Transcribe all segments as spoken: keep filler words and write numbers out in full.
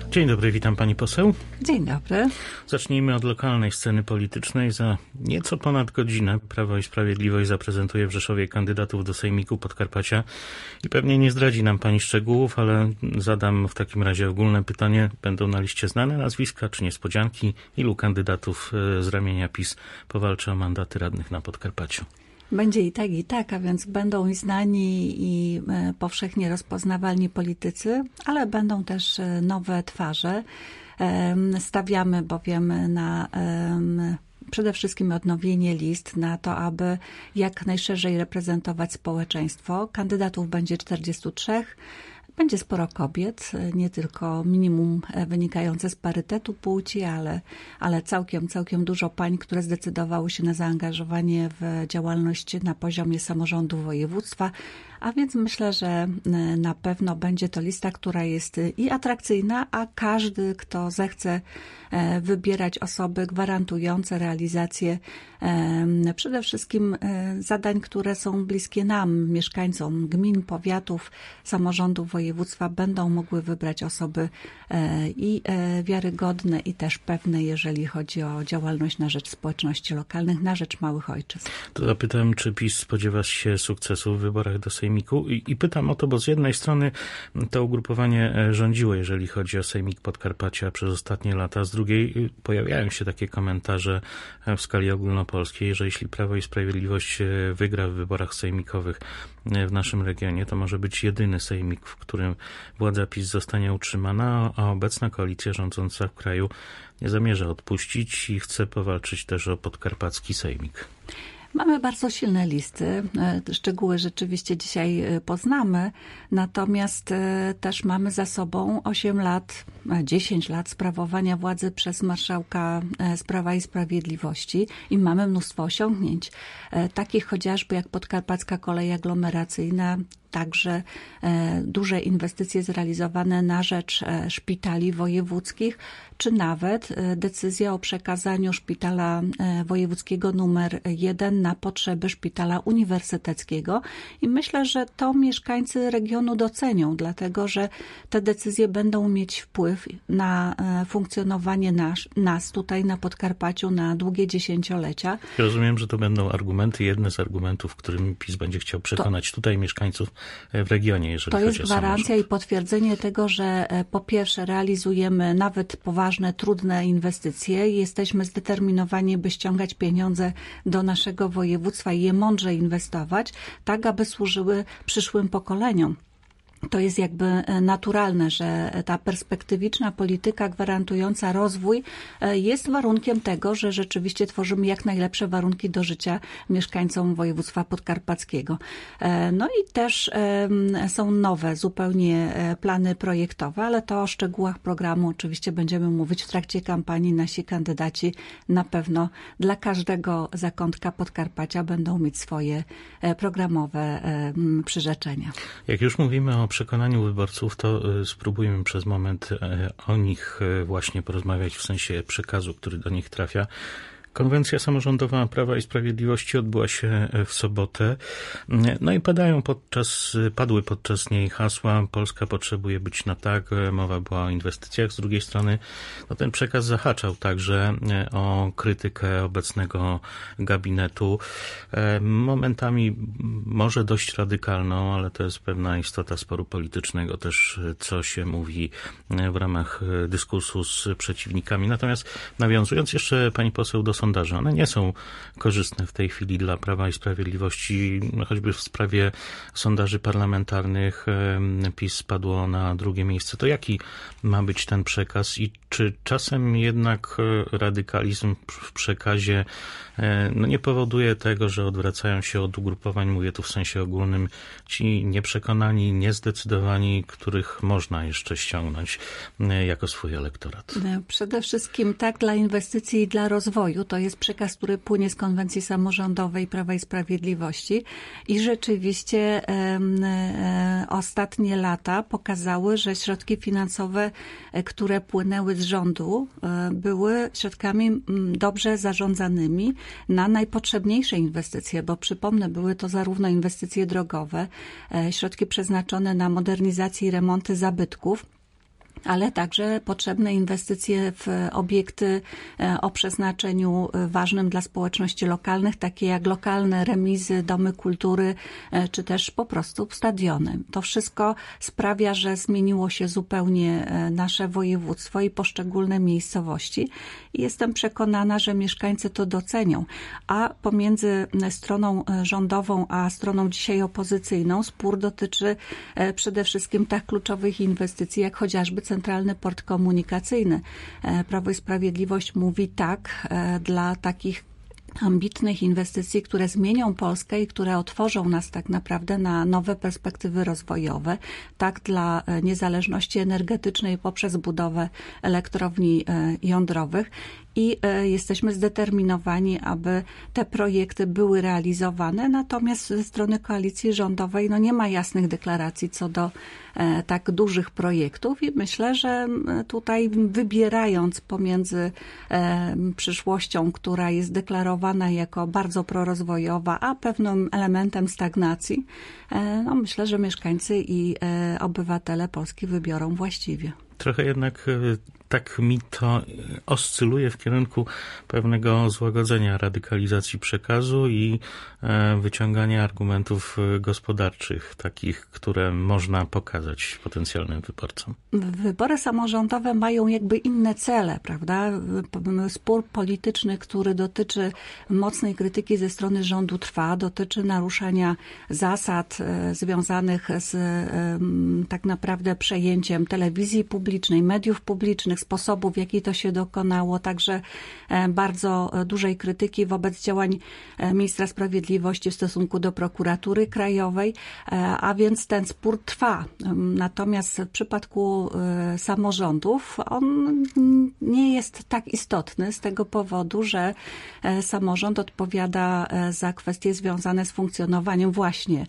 Dzień dobry, witam pani poseł. Dzień dobry. Zacznijmy od lokalnej sceny politycznej. Za nieco ponad godzinę Prawo i Sprawiedliwość zaprezentuje w Rzeszowie kandydatów do Sejmiku Podkarpacia i pewnie nie zdradzi nam pani szczegółów, ale zadam w takim razie ogólne pytanie. Będą na liście znane nazwiska czy niespodzianki? Ilu kandydatów z ramienia PiS powalczy o mandaty radnych na Podkarpaciu? Będzie i tak, i tak, a więc będą i znani i powszechnie rozpoznawalni politycy, ale będą też nowe twarze. Stawiamy bowiem na przede wszystkim odnowienie list, na to, aby jak najszerzej reprezentować społeczeństwo. Kandydatów będzie czterdziestu trzech. Będzie sporo kobiet, nie tylko minimum wynikające z parytetu płci, ale, ale całkiem, całkiem dużo pań, które zdecydowały się na zaangażowanie w działalność na poziomie samorządu województwa. A więc myślę, że na pewno będzie to lista, która jest i atrakcyjna, a każdy, kto zechce wybierać osoby gwarantujące realizację przede wszystkim zadań, które są bliskie nam, mieszkańcom gmin, powiatów, samorządów województwa, będą mogły wybrać osoby i wiarygodne, i też pewne, jeżeli chodzi o działalność na rzecz społeczności lokalnych, na rzecz małych ojczyzn. To zapytam, czy PiS spodziewa się sukcesu w wyborach do Sejmiku? I, I pytam o to, bo z jednej strony to ugrupowanie rządziło, jeżeli chodzi o Sejmik Podkarpacia przez ostatnie lata, z drugiej pojawiają się takie komentarze w skali ogólnopolskiej, że jeśli Prawo i Sprawiedliwość wygra w wyborach sejmikowych w naszym regionie, to może być jedyny sejmik, w którym władza PiS zostanie utrzymana, a obecna koalicja rządząca w kraju nie zamierza odpuścić i chce powalczyć też o podkarpacki sejmik. Mamy bardzo silne listy. Szczegóły rzeczywiście dzisiaj poznamy, natomiast też mamy za sobą osiem lat, dziesięć lat sprawowania władzy przez marszałka z Prawa i Sprawiedliwości i mamy mnóstwo osiągnięć, takich chociażby jak podkarpacka kolej aglomeracyjna, także duże inwestycje zrealizowane na rzecz szpitali wojewódzkich, czy nawet decyzja o przekazaniu szpitala wojewódzkiego numer jeden na potrzeby szpitala uniwersyteckiego. I myślę, że to mieszkańcy regionu docenią, dlatego że te decyzje będą mieć wpływ na funkcjonowanie nas, nas tutaj na Podkarpaciu na długie dziesięciolecia. Rozumiem, że to będą argumenty, jedne z argumentów, którym PiS będzie chciał przekonać to, tutaj mieszkańców w regionie, jeżeli to chodzi o jest gwarancja samorząd. I potwierdzenie tego, że po pierwsze realizujemy nawet poważne, trudne inwestycje. Jesteśmy zdeterminowani, by ściągać pieniądze do naszego województwa i je mądrze inwestować, tak aby służyły przyszłym pokoleniom. To jest jakby naturalne, że ta perspektywiczna polityka gwarantująca rozwój jest warunkiem tego, że rzeczywiście tworzymy jak najlepsze warunki do życia mieszkańcom województwa podkarpackiego. No i też są nowe zupełnie plany projektowe, ale to o szczegółach programu oczywiście będziemy mówić w trakcie kampanii. Nasi kandydaci na pewno dla każdego zakątka Podkarpacia będą mieć swoje programowe przyrzeczenia. Jak już mówimy o przekonaniu wyborców, to spróbujmy przez moment o nich właśnie porozmawiać w sensie przekazu, który do nich trafia. Konwencja samorządowa Prawa i Sprawiedliwości odbyła się w sobotę. No i padają podczas, padły podczas niej hasła: Polska potrzebuje być na tak, mowa była o inwestycjach. Z drugiej strony no ten przekaz zahaczał także o krytykę obecnego gabinetu. Momentami może dość radykalną, ale to jest pewna istota sporu politycznego też, co się mówi w ramach dyskursu z przeciwnikami. Natomiast nawiązując jeszcze, pani poseł, do sondaży. One nie są korzystne w tej chwili dla Prawa i Sprawiedliwości. Choćby w sprawie sondaży parlamentarnych PiS spadło na drugie miejsce. To jaki ma być ten przekaz i czy czasem jednak radykalizm w przekazie no nie powoduje tego, że odwracają się od ugrupowań, mówię tu w sensie ogólnym, ci nieprzekonani, niezdecydowani, których można jeszcze ściągnąć jako swój elektorat? Przede wszystkim tak, dla inwestycji i dla rozwoju. To jest przekaz, który płynie z konwencji samorządowej Prawa i Sprawiedliwości i rzeczywiście e, e, ostatnie lata pokazały, że środki finansowe, które płynęły z rządu, e, były środkami dobrze zarządzanymi na najpotrzebniejsze inwestycje, bo przypomnę, były to zarówno inwestycje drogowe, e, środki przeznaczone na modernizację i remonty zabytków, ale także potrzebne inwestycje w obiekty o przeznaczeniu ważnym dla społeczności lokalnych, takie jak lokalne remizy, domy kultury, czy też po prostu stadiony. To wszystko sprawia, że zmieniło się zupełnie nasze województwo i poszczególne miejscowości i jestem przekonana, że mieszkańcy to docenią. A pomiędzy stroną rządową a stroną dzisiaj opozycyjną spór dotyczy przede wszystkim tak kluczowych inwestycji, jak chociażby Centralny Port Komunikacyjny. Prawo i Sprawiedliwość mówi tak dla takich ambitnych inwestycji, które zmienią Polskę i które otworzą nas tak naprawdę na nowe perspektywy rozwojowe, tak dla niezależności energetycznej poprzez budowę elektrowni jądrowych. I jesteśmy zdeterminowani, aby te projekty były realizowane, natomiast ze strony koalicji rządowej no nie ma jasnych deklaracji co do tak dużych projektów i myślę, że tutaj wybierając pomiędzy przyszłością, która jest deklarowana jako bardzo prorozwojowa, a pewnym elementem stagnacji, no myślę, że mieszkańcy i obywatele Polski wybiorą właściwie. Trochę jednak tak mi to oscyluje w kierunku pewnego złagodzenia radykalizacji przekazu i wyciągania argumentów gospodarczych, takich, które można pokazać potencjalnym wyborcom. Wybory samorządowe mają jakby inne cele, prawda? Spór polityczny, który dotyczy mocnej krytyki ze strony rządu trwa, dotyczy naruszania zasad związanych z tak naprawdę przejęciem telewizji publicznej, mediów publicznych, sposobów, w jaki to się dokonało, także bardzo dużej krytyki wobec działań ministra sprawiedliwości w stosunku do prokuratury krajowej, a więc ten spór trwa. Natomiast w przypadku samorządów on nie jest tak istotny z tego powodu, że samorząd odpowiada za kwestie związane z funkcjonowaniem właśnie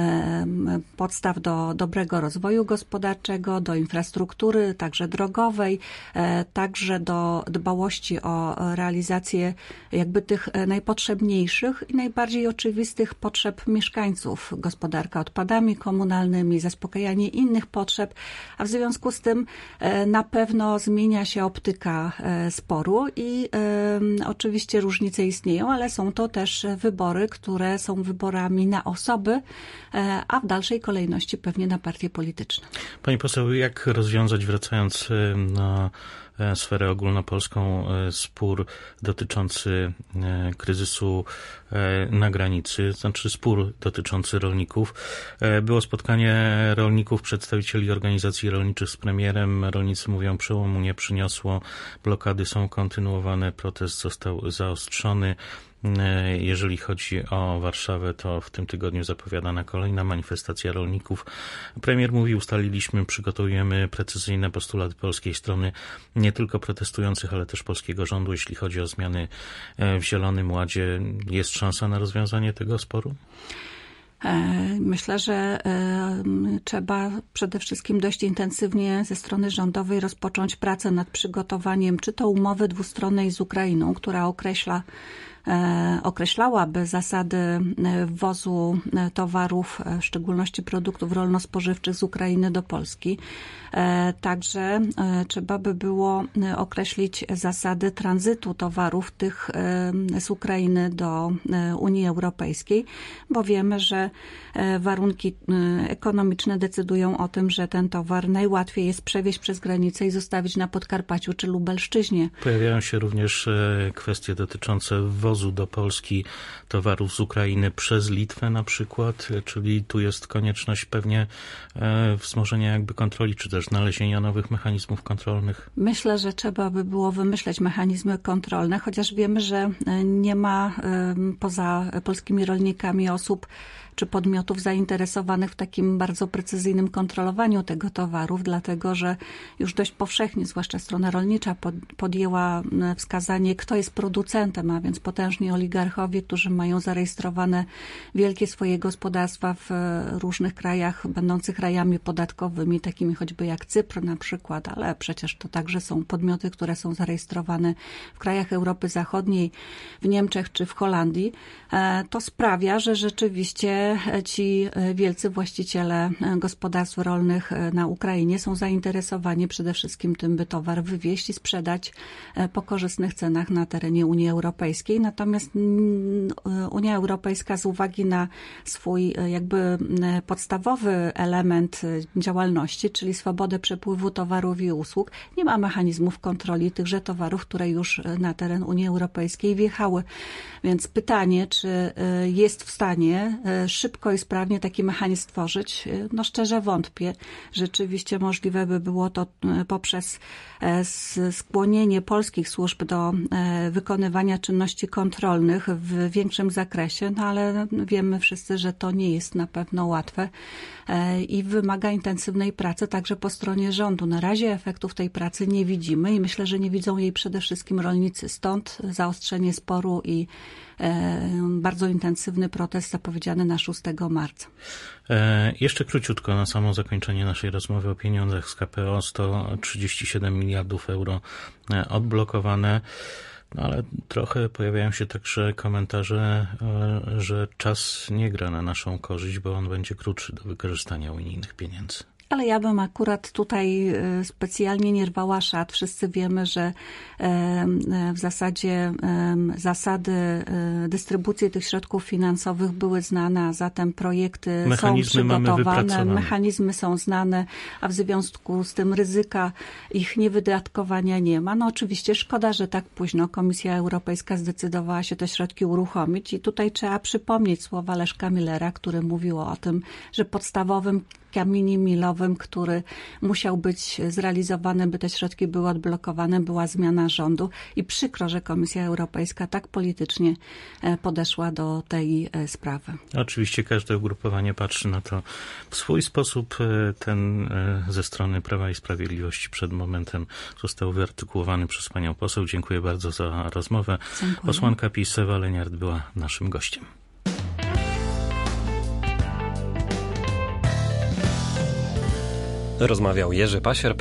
podstaw do dobrego rozwoju gospodarczego, do infrastruktury, także drogowej, także do dbałości o realizację jakby tych najpotrzebniejszych i najbardziej oczywistych potrzeb mieszkańców. Gospodarka odpadami komunalnymi, zaspokajanie innych potrzeb, a w związku z tym na pewno zmienia się optyka sporu i oczywiście różnice istnieją, ale są to też wybory, które są wyborami na osoby, a w dalszej kolejności pewnie na partie polityczne. Pani poseł, jak rozwiązać, wracając na sferę ogólnopolską, spór dotyczący kryzysu na granicy, znaczy spór dotyczący rolników. Było spotkanie rolników, przedstawicieli organizacji rolniczych z premierem. Rolnicy mówią, przełomu nie przyniosło, blokady są kontynuowane, protest został zaostrzony. Jeżeli chodzi o Warszawę, to w tym tygodniu zapowiadana kolejna manifestacja rolników. Premier mówi, ustaliliśmy, przygotowujemy precyzyjne postulaty polskiej strony, nie tylko protestujących, ale też polskiego rządu, jeśli chodzi o zmiany w Zielonym Ładzie. Jest szansa na rozwiązanie tego sporu? Myślę, że trzeba przede wszystkim dość intensywnie ze strony rządowej rozpocząć pracę nad przygotowaniem czy to umowy dwustronnej z Ukrainą, która określa określałaby zasady wwozu towarów, w szczególności produktów rolno-spożywczych z Ukrainy do Polski. Także trzeba by było określić zasady tranzytu towarów tych z Ukrainy do Unii Europejskiej, bo wiemy, że warunki ekonomiczne decydują o tym, że ten towar najłatwiej jest przewieźć przez granicę i zostawić na Podkarpaciu czy Lubelszczyźnie. Pojawiają się również kwestie dotyczące wwozu do Polski towarów z Ukrainy przez Litwę na przykład, czyli tu jest konieczność pewnie wzmożenia jakby kontroli, czy też znalezienia nowych mechanizmów kontrolnych. Myślę, że trzeba by było wymyśleć mechanizmy kontrolne, chociaż wiemy, że nie ma poza polskimi rolnikami osób czy podmiotów zainteresowanych w takim bardzo precyzyjnym kontrolowaniu tego towarów, dlatego że już dość powszechnie, zwłaszcza strona rolnicza, podjęła wskazanie, kto jest producentem, a więc potężni oligarchowie, którzy mają zarejestrowane wielkie swoje gospodarstwa w różnych krajach, będących rajami podatkowymi, takimi choćby jak Cypr na przykład, ale przecież to także są podmioty, które są zarejestrowane w krajach Europy Zachodniej, w Niemczech czy w Holandii. To sprawia, że rzeczywiście oczywiście ci wielcy właściciele gospodarstw rolnych na Ukrainie są zainteresowani przede wszystkim tym, by towar wywieźć i sprzedać po korzystnych cenach na terenie Unii Europejskiej. Natomiast Unia Europejska z uwagi na swój jakby podstawowy element działalności, czyli swobodę przepływu towarów i usług, nie ma mechanizmów kontroli tychże towarów, które już na teren Unii Europejskiej wjechały. Więc pytanie, czy jest w stanie szybko i sprawnie taki mechanizm stworzyć? No szczerze wątpię. Rzeczywiście możliwe by było to poprzez skłonienie polskich służb do wykonywania czynności kontrolnych w większym zakresie, no ale wiemy wszyscy, że to nie jest na pewno łatwe i wymaga intensywnej pracy także po stronie rządu. Na razie efektów tej pracy nie widzimy i myślę, że nie widzą jej przede wszystkim rolnicy. Stąd zaostrzenie sporu i bardzo intensywny protest zapowiedziany na szóstego marca. E, jeszcze króciutko na samo zakończenie naszej rozmowy o pieniądzach z K P O. sto trzydzieści siedem miliardów euro odblokowane. No ale trochę pojawiają się także komentarze, że czas nie gra na naszą korzyść, bo on będzie krótszy do wykorzystania unijnych pieniędzy. Ale ja bym akurat tutaj specjalnie nie rwała szat. Wszyscy wiemy, że w zasadzie zasady dystrybucji tych środków finansowych były znane, a zatem projekty mechanizmy są przygotowane, mamy mechanizmy są znane, a w związku z tym ryzyka ich niewydatkowania nie ma. No oczywiście szkoda, że tak późno Komisja Europejska zdecydowała się te środki uruchomić i tutaj trzeba przypomnieć słowa Leszka Millera, który mówił o tym, że podstawowym kamieniem milowym, który musiał być zrealizowany, by te środki były odblokowane, była zmiana rządu i przykro, że Komisja Europejska tak politycznie podeszła do tej sprawy. Oczywiście każde ugrupowanie patrzy na to w swój sposób. Ten ze strony Prawa i Sprawiedliwości przed momentem został wyartykułowany przez panią poseł. Dziękuję bardzo za rozmowę. Dziękuję. Posłanka PiS Ewa Leniart była naszym gościem. Rozmawiał Jerzy Pasier.